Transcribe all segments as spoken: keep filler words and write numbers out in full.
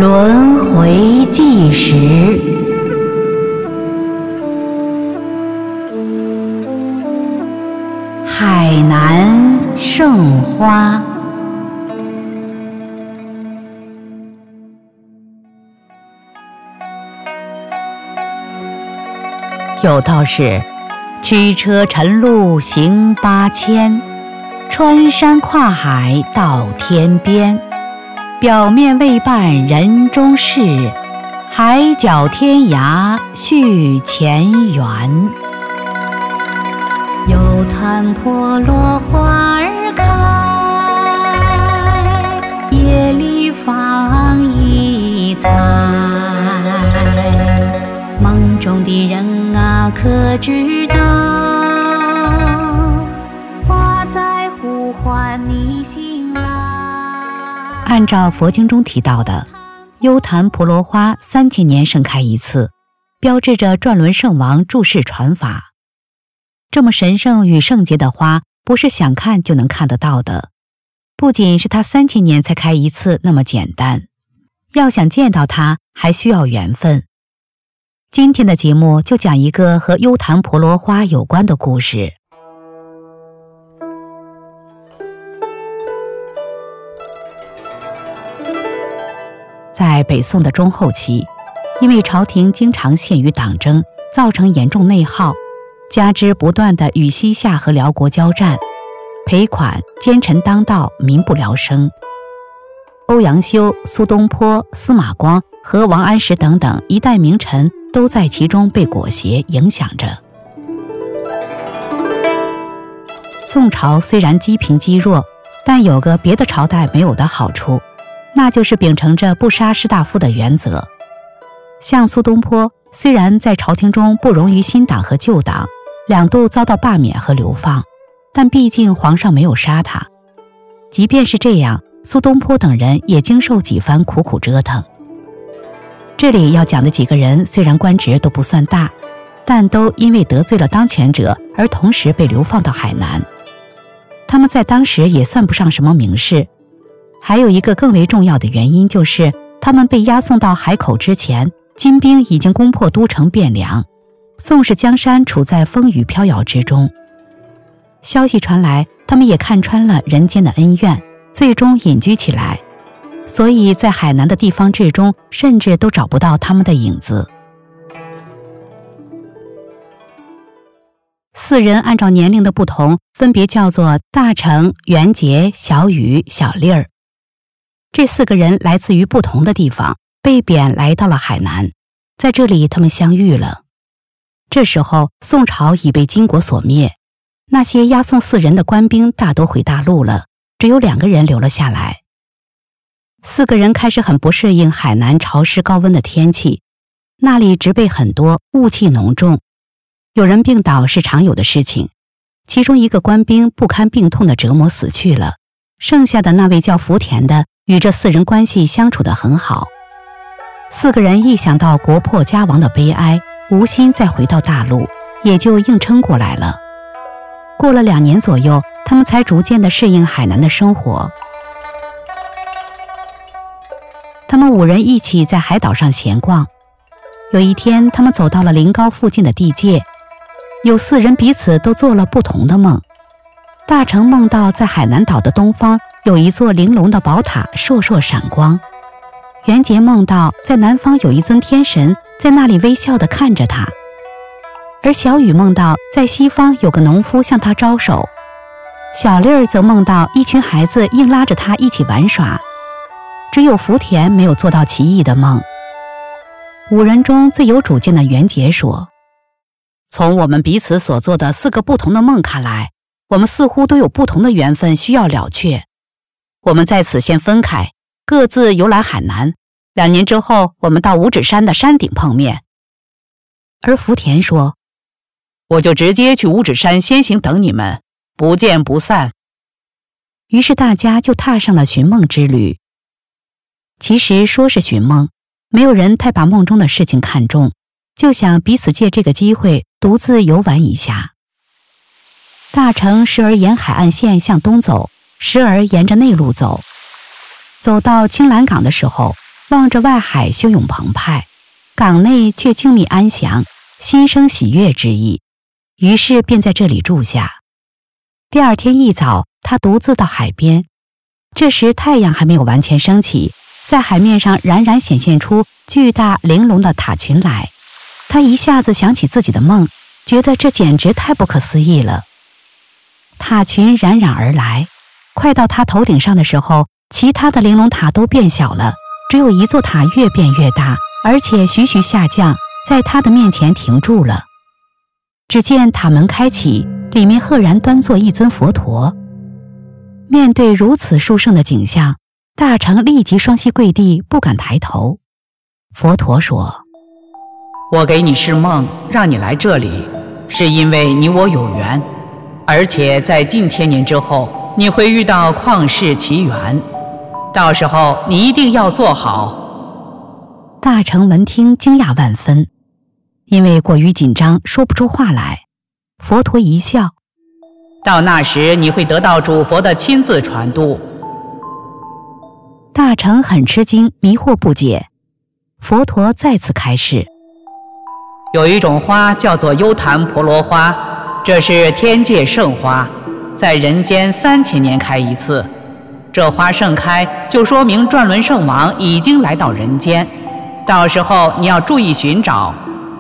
轮回计时。海南圣花。有道是：驱车沉路行八千，穿山跨海到天边。表面未办人中事，海角天涯续前缘。 有潭婆罗花儿开，夜里放异彩。梦中的人啊，可知道？花在呼唤你醒来。 按照佛经中提到的，幽檀婆罗花三千年盛开一次，标志着转轮圣王注释传法。这么神圣与圣洁的花，不是想看就能看得到的。不仅是它三千年才开一次那么简单，要想见到它，还需要缘分。今天的节目就讲一个和幽檀婆罗花有关的故事。在北宋的中后期，因为朝廷经常陷于党争，造成严重内耗，加之不断的与西夏和辽国交战，赔款、奸臣当道，民不聊生。欧阳修、苏东坡、司马光和王安石等等一代名臣都在其中被裹挟影响着。宋朝虽然积贫积弱，但有个别的朝代没有的好处，那就是秉承着不杀士大夫的原则。像苏东坡，虽然在朝廷中不容于新党和旧党，两度遭到罢免和流放，但毕竟皇上没有杀他。即便是这样，苏东坡等人也经受几番苦苦折腾。这里要讲的几个人虽然官职都不算大，但都因为得罪了当权者而同时被流放到海南。他们在当时也算不上什么名士。还有一个更为重要的原因，就是他们被押送到海口之前，金兵已经攻破都城汴梁，宋氏江山处在风雨飘摇之中。消息传来，他们也看穿了人间的恩怨，最终隐居起来，所以在海南的地方志中甚至都找不到他们的影子。四人按照年龄的不同，分别叫做大成、元杰、小雨、小丽儿。这四个人来自于不同的地方，被贬来到了海南，在这里他们相遇了。这时候宋朝已被金国所灭，那些押送四人的官兵大都回大陆了，只有两个人留了下来。四个人开始很不适应海南潮湿高温的天气，那里植被很多，雾气浓重，有人病倒是常有的事情。其中一个官兵不堪病痛的折磨死去了，剩下的那位叫福田的与这四人关系相处得很好。四个人一想到国破家亡的悲哀，无心再回到大陆，也就硬撑过来了。过了两年左右，他们才逐渐地适应海南的生活。他们五人一起在海岛上闲逛。有一天，他们走到了临高附近的地界，有四人彼此都做了不同的梦。大成梦到在海南岛的东方有一座玲珑的宝塔，烁烁闪光。元杰梦到在南方有一尊天神在那里微笑地看着他，而小雨梦到在西方有个农夫向他招手。小丽儿则梦到一群孩子硬拉着他一起玩耍。只有福田没有做到奇异的梦。五人中最有主见的元杰说：从我们彼此所做的四个不同的梦看来，我们似乎都有不同的缘分需要了却。我们在此先分开，各自游览海南，两年之后我们到五指山的山顶碰面。而福田说：我就直接去五指山先行等你们，不见不散。于是大家就踏上了寻梦之旅。其实说是寻梦，没有人太把梦中的事情看重，就想彼此借这个机会独自游玩一下。大成时而沿海岸线向东走，时而沿着内陆走。走到青兰港的时候， 望着外海汹涌澎湃，港内却静谧安详，心生喜悦之意，于是便在这里住下。第二天一早，他独自到海边，这时太阳还没有完全升起，在海面上冉冉显现出巨大玲珑的塔群来。他一下子想起自己的梦，觉得这简直太不可思议了。塔群冉冉而来，快到他头顶上的时候，其他的玲珑塔都变小了，只有一座塔越变越大，而且徐徐下降，在他的面前停住了。只见塔门开启，里面赫然端坐一尊佛陀。面对如此殊胜的景象，大成立即双膝跪地，不敢抬头。佛陀说： 我给你释梦，让你来这里，是因为你我有缘，而且在近千年之后，你会遇到旷世奇缘，到时候你一定要做好。 大成闻听惊讶万分，因为过于紧张，说不出话来。佛陀一笑： 到那时你会得到主佛的亲自传渡。 大成很吃惊，迷惑不解。佛陀再次开示： 有一种花叫做优昙婆罗花，这是天界圣花，在人间三千年开一次。这花盛开，就说明转轮圣王已经来到人间，到时候你要注意寻找。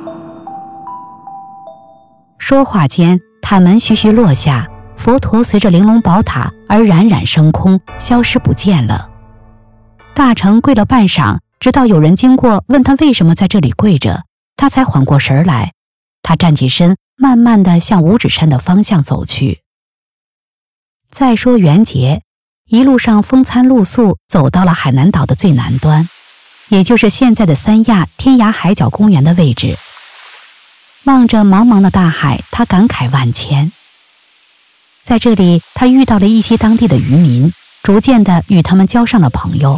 说话间，塔门徐徐落下，佛陀随着玲珑宝塔而冉冉升空，消失不见了。大成跪了半晌，直到有人经过问他为什么在这里跪着，他才缓过神来。他站起身，慢慢地向五指山的方向走去。再说元节，一路上风餐露宿，走到了海南岛的最南端，也就是现在的三亚天涯海角公园的位置。望着茫茫的大海，他感慨万千。在这里，他遇到了一些当地的渔民，逐渐地与他们交上了朋友。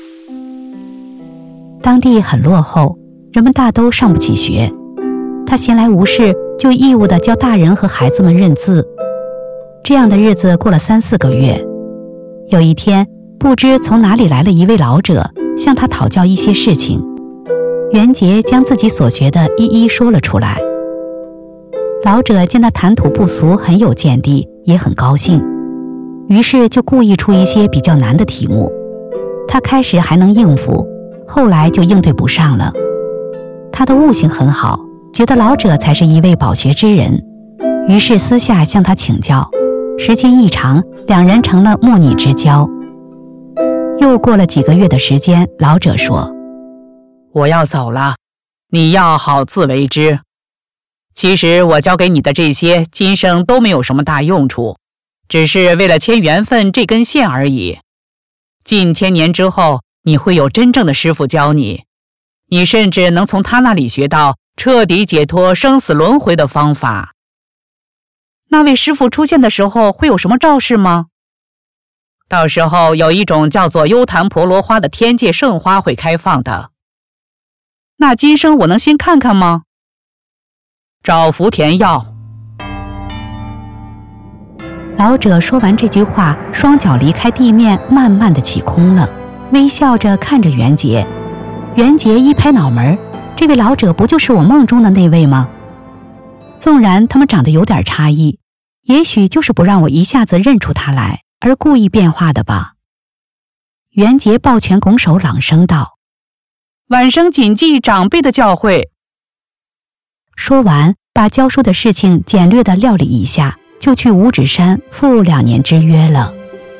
当地很落后，人们大都上不起学，他闲来无事，就义务地教大人和孩子们认字。这样的日子过了三四个月。有一天，不知从哪里来了一位老者，向他讨教一些事情。元节将自己所学的一一说了出来。老者见他谈吐不俗，很有见地，也很高兴，于是就故意出一些比较难的题目。他开始还能应付，后来就应对不上了。他的悟性很好，觉得老者才是一位饱学之人，于是私下向他请教。时间一长，两人成了莫逆之交。又过了几个月的时间，老者说： 我要走了，你要好自为之。其实我教给你的这些，今生都没有什么大用处，只是为了牵缘分这根线而已。近千年之后，你会有真正的师父教你，你甚至能从他那里学到彻底解脱生死轮回的方法。那位师父出现的时候会有什么兆示吗？到时候有一种叫做优昙婆罗花的天界圣花会开放的。那今生我能先看看吗？找福田药。 老者说完这句话，双脚离开地面，慢慢地起空了，微笑着看着元节。元节一拍脑门，这位老者不就是我梦中的那位吗？纵然他们长得有点差异，也许就是不让我一下子认出他来，而故意变化的吧。元节抱拳拱手，朗声道： 晚生谨记长辈的教诲。 说完，把教书的事情简略地料理一下，就去五指山赴两年之约了。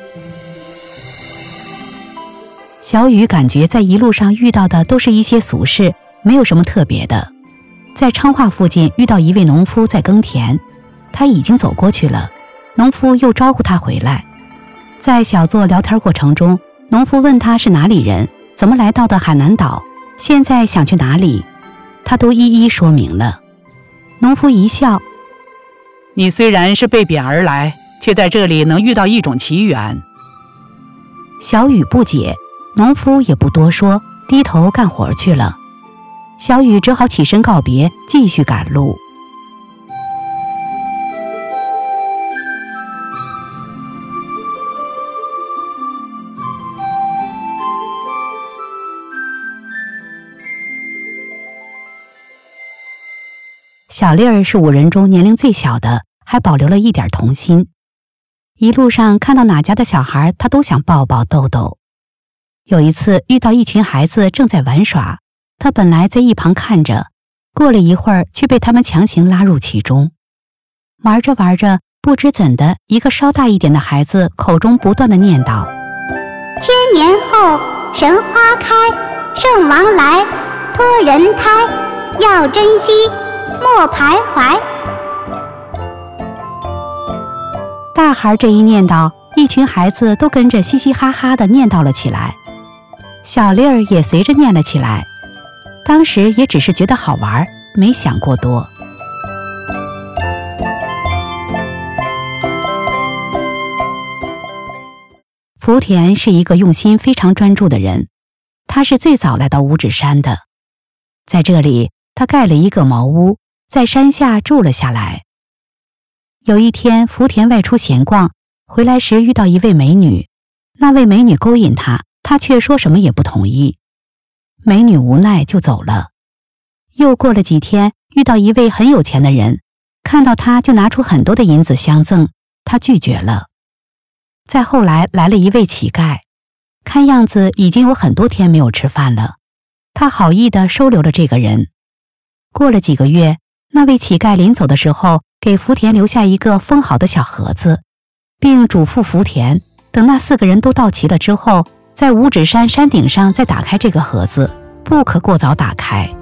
小雨感觉在一路上遇到的都是一些俗事，没有什么特别的。在昌化附近遇到一位农夫在耕田，他已经走过去了，农夫又招呼他回来。在小坐聊天过程中，农夫问他是哪里人，怎么来到的海南岛，现在想去哪里，他都一一说明了。农夫一笑： 你虽然是被贬而来，却在这里能遇到一种奇缘。 小雨不解，农夫也不多说，低头干活去了。小雨只好起身告别，继续赶路。 小丽儿是五人中年龄最小的，还保留了一点童心。一路上看到哪家的小孩，她都想抱抱逗逗。有一次遇到一群孩子正在玩耍，她本来在一旁看着，过了一会儿却被他们强行拉入其中。玩着玩着，不知怎的，一个稍大一点的孩子口中不断地念叨： 千年后神花开，圣王来，托人胎，要珍惜，莫徘徊。 大孩这一念叨，一群孩子都跟着嘻嘻哈哈地念叨了起来，小丽儿也随着念了起来。当时也只是觉得好玩，没想过多。福田是一个用心非常专注的人，他是最早来到五指山的。在这里，他盖了一个茅屋，在山下住了下来。有一天，福田外出闲逛，回来时遇到一位美女，那位美女勾引他，他却说什么也不同意。美女无奈就走了。又过了几天，遇到一位很有钱的人，看到他就拿出很多的银子相赠，他拒绝了。再后来来了一位乞丐，看样子已经有很多天没有吃饭了，他好意地收留了这个人。过了几个月，那位乞丐临走的时候，给福田留下一个封好的小盒子，并嘱咐福田，等那四个人都到齐了之后，在五指山山顶上再打开这个盒子，不可过早打开。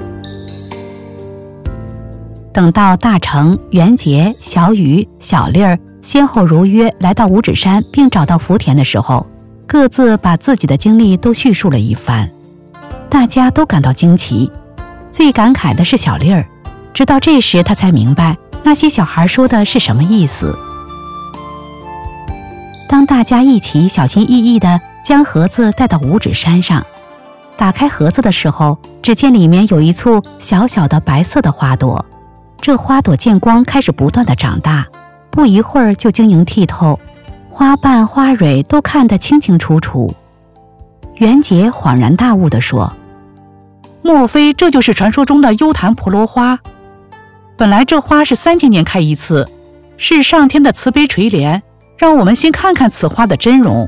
等到大成、元杰、小雨、小丽儿先后如约来到五指山并找到福田的时候，各自把自己的经历都叙述了一番，大家都感到惊奇。最感慨的是小丽儿，直到这时她才明白那些小孩说的是什么意思。当大家一起小心翼翼地将盒子带到五指山上，打开盒子的时候，只见里面有一簇小小的白色的花朵，这花朵见光开始不断地长大，不一会儿就晶莹剔透，花瓣花蕊都看得清清楚楚。元杰恍然大悟地说： 莫非这就是传说中的幽檀婆罗花？本来这花是三千年开一次，是上天的慈悲垂怜，让我们先看看此花的真容。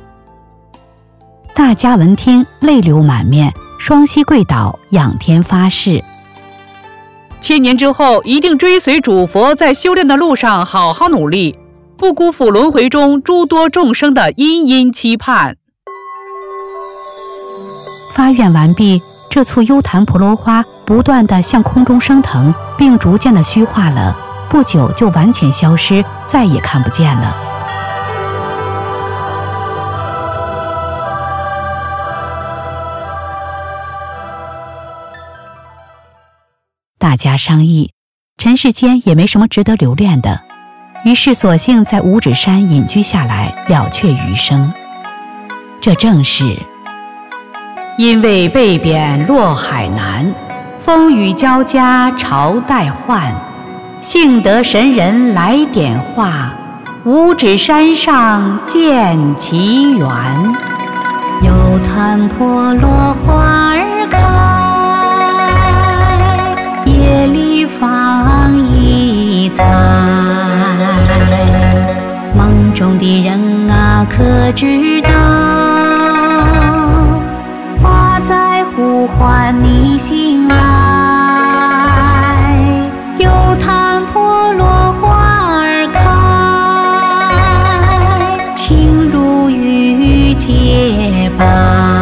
大家闻听，泪流满面，双膝跪倒，仰天发誓： 千年之后，一定追随主佛，在修炼的路上好好努力，不辜负轮回中诸多众生的殷殷期盼。 发愿完毕，这簇幽檀婆罗花不断地向空中升腾，并逐渐地虚化了，不久就完全消失，再也看不见了。大家商议，尘世间也没什么值得留恋的，于是索性在五指山隐居下来，了却余生。这正是因为被贬落海南，风雨交加朝代换，幸得神人来点化，五指山上见其缘。有檀婆罗花儿开，夜里放一彩，梦中的人啊可知道，花在呼唤你醒来。有檀婆罗花儿开，情如玉洁白，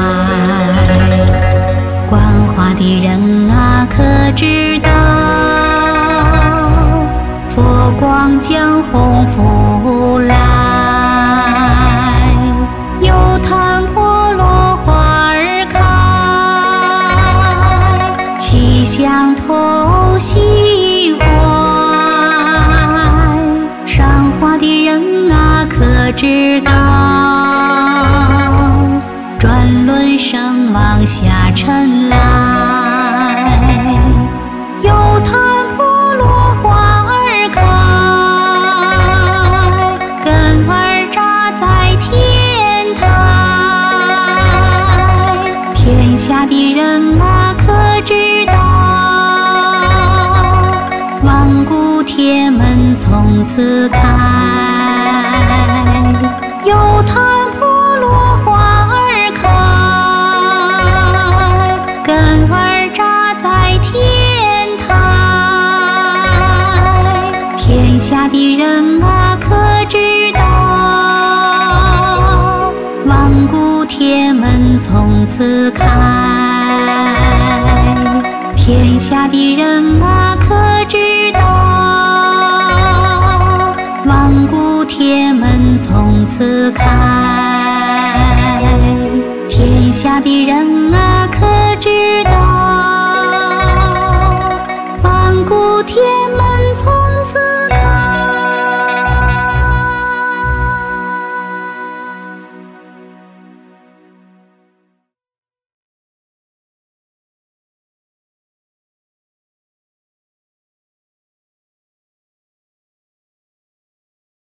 观花的人啊可知道，佛光将红拂来。有檀婆罗花儿开，气香透心怀，赏花的人啊可知道，转轮圣王下尘来。有檀婆罗花儿开，根儿扎在天台，天下的人啊可知道， 从此开。有檀破落花儿开，根儿扎在天台。天下的人啊，可知道，万古天门从此开。天下的人啊，可知道，万古天门从此开。天下的人啊，可知道，万古天门从此开。